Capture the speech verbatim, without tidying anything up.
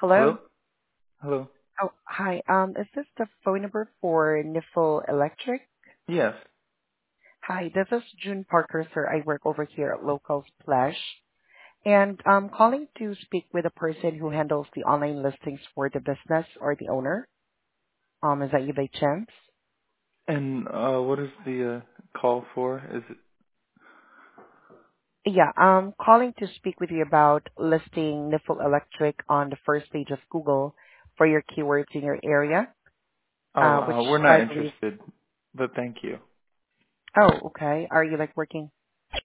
Hello? Hello? Hello? Oh, hi. Um, is this the phone number for Nifl Electric? Yes. Hi, this is June Parker, sir. I work over here at Local Splash, and I'm calling to speak with a person who handles the online listings for the business or the owner. Um, is that you by chance? And uh what is the uh call for? Is it Yeah, I'm calling to speak with you about listing Nifl Electric on the first page of Google for your keywords in your area, Oh, uh, which uh we're not I believe. interested, but thank you. Oh, okay. Are you like working?